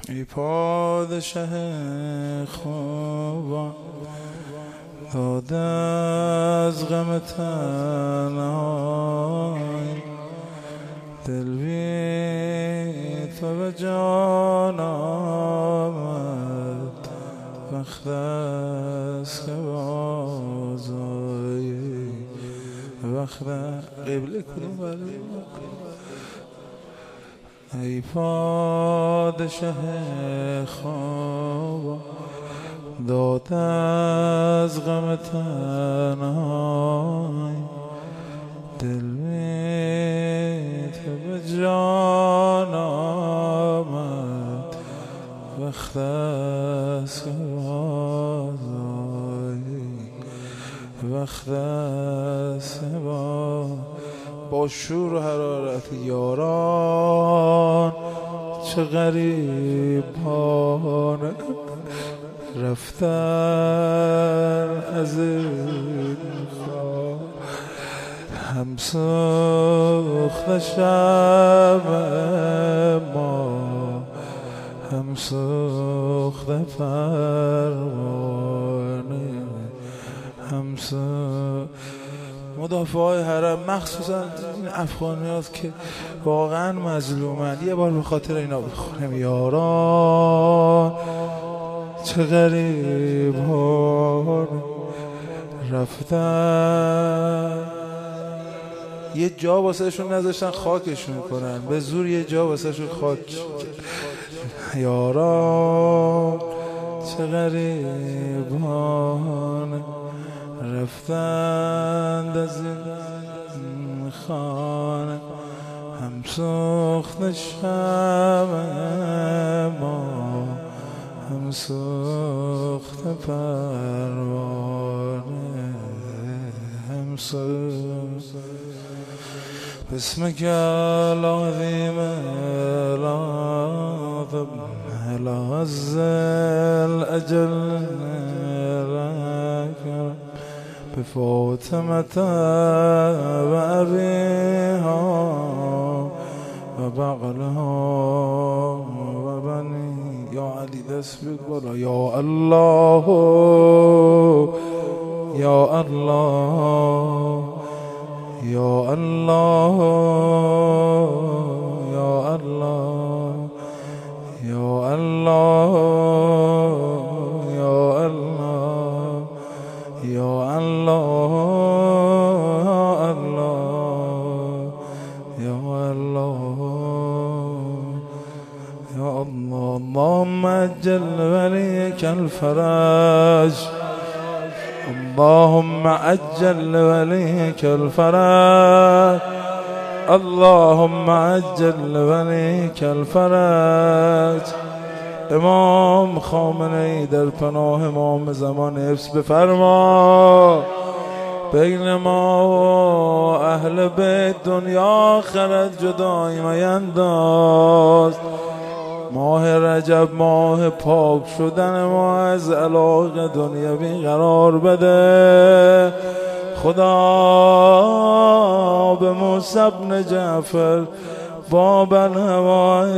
ای پادشه خوبان داده از غم تنهای دل بی تو به جان آمد وقت است که بازآیی وقت قبله کدوم بله ای پادشه خواب داد از غم تنهای دل می تو به جان آمد وقت است که بازآیی وقت است که با شور و حرارت یاران چه غریبانه رفتن از این خواب هم سوخته شمع ما هم سوخته پروانه هم مدافعای حرم مخصوصا این افغانیات که واقعا مظلومن یه بار به خاطر اینا بخونم یاران چه غریبان رفتن یه جا واسه شون نذاشتن خاکشون کنن به زور یه جا واسه شون خاک یاران چه غریبان رفتند از این خانه هم سوخت شمع ما هم سوخت پروانه هم سوخت باسمك العظيم العظم العز الأجل بفاطمة وأبيها وبعلها وبني يا علي دست بگذار يا الله يا الله يا الله يا الله يا الله يا الله يا الله يا الله يا الله اللهم أجل وليك الفرج اللهم أجل وليك الفرج اللهم أجل وليك الفرج امام خامنه‌ای در پناه امام زمان حفظ بفرما بین ما و اهل بیت دنیا آخرت جدایی مینداز ماه رجب ماه پاک شدن ما از علاقه دنیوی قرار بده خدا به موسی بن جعفر باب الهوایج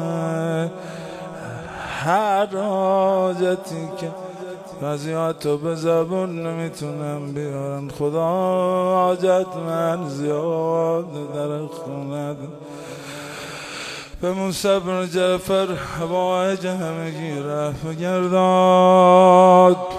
هر حاجتی که بعضیاتو به زبون نمیتونم بیارن خدا حاجت من زیاد در خونت به موسی بن جعفر حوایج همگی رفت گرداد